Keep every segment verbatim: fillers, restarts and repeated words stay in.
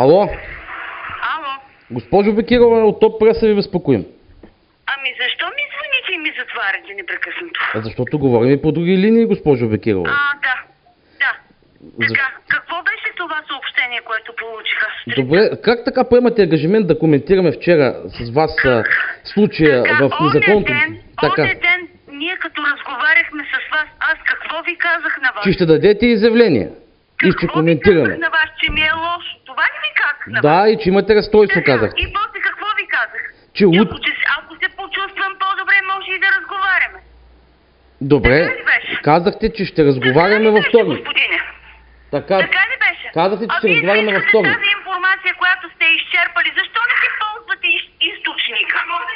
Алло? Ало? Госпожо Бекирова, от топ преса ви безпокоим. Ами защо ми звъните и ми затваряте непрекъснато? А защото говорим и по други линии, госпожо Бекирова. А, да. Да. За... Така, какво беше това съобщение, което получих аз? Добре, как така поемате ангажимент да коментираме вчера с вас а, случая Така, в незаконното... Оня ден, Така, оня ден, ние като разговаряхме с вас, аз какво ви казах на вас? че ще дадете изявление и ще Какво коментираме. ви казах на вас, че ми е лошо? Това ли ви казах на вас? Да, и че имате разстройство, Така, казахте. и после какво ви казах? Че Че от... ако, че, ако се почувствам по-добре, може и да разговаряме. Добре, Така ли беше? казахте, че ще разговаряме Така ли във беше, вторник. господине? Така, Така ли беше? казахте, че А ще вие разговаряме във искате вторник. тази информация, която сте изчерпали, защо не си ползвате из- източника?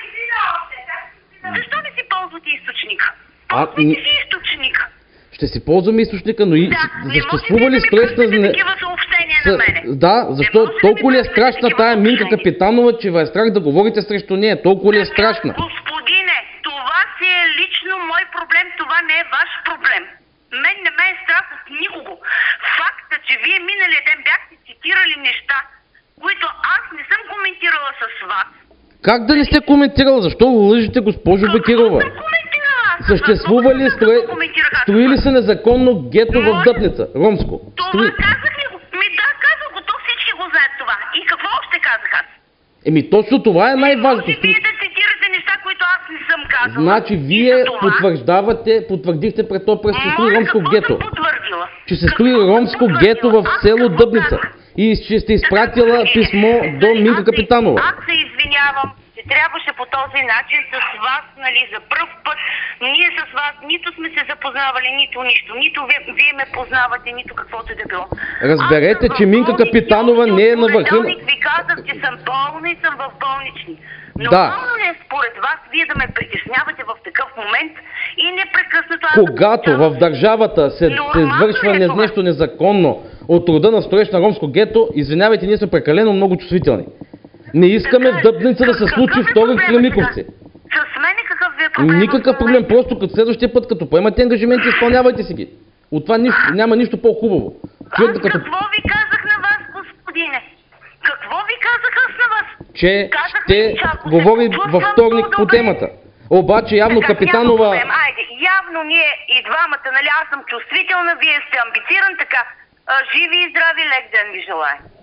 Защо не си ползвате източника? А, Ползвайте н- си източника. Ще си ползваме източника, но и Да, не съществува можете ли да ми стрес на... пускате не- такива съобщения С- на мене. Да, защо можете да толкова ми ли е пускате страшна такива тая Минка съобщения. Капитанова, че ви е страх да говорите срещу нея? Толкова ли е страшна? Господине, това си е лично мой проблем, това не е ваш проблем. Мен не ме е страх от никого. Факта, че вие миналия ден бяхте цитирали неща, които аз не съм коментирала с вас. Как да не сте коментирала? Защо лъжите, госпожо Бекирова? Какво съм коментирала аз? Съществува ли, Какво строи... коментирах аз? строи ли се незаконно гето в Може- Дъбница? Ромско. Това Строи... казах ли го? Ми да, казах го, то всички го знаят това. И какво още казах аз? Еми точно това е най-важното. Може вие да цитирате неща, които аз не съм казала. Значи И вие за това- потвърждавате, потвърдихте пред то през че се строи Моля, ромско какво гето. съм потвърдила? Че се строи Какво съм ромско потвърдила? гето в Аз село какво Дъбница. казах? И че сте изпратила Така, писмо е, до нали, Минка аз се- Капитанова. Аз се извинявам, че трябваше по този начин с вас, нали, за пръв път. Ние с вас нито сме се запознавали, нито нищо. Нито вие, вие ме познавате, нито каквото и да било. Разберете, Аз съм че в Минка болнични, Капитанова още не е от на върха на- понеделник ви казах, че съм болна и съм в болнични. Но Да. нормално ли е според вас вие да ме притеснявате в такъв момент и непрекъснато аз да Когато в получавам- държавата се, се Нормално извършва ли е не- това? нещо незаконно от рода на строеж на ромско гето, извинявайте, ние сме прекалено много чувствителни. Не искаме в Така е. Дъбница да се Какъв случи е втори проблемът Кремиковци. сега? С мене какъв ви е проблем? Никакъв проблем, просто като следващия път, като поемате ангажименти, изпълнявайте си ги. От това нищо, няма нищо по-хубаво. Човек, Аз като, какво ви казах на вас, господине? Какво ви казах аз на вас? че Казах ще ви, че ако се говори почувствам във вторник по по-добре- темата. Обаче явно Така, Капитанова... няма проблем. Айде, явно ние и двамата, нали, аз съм чувствителна, вие сте амбициран, така. А, живи и здрави, лек ден ви желая.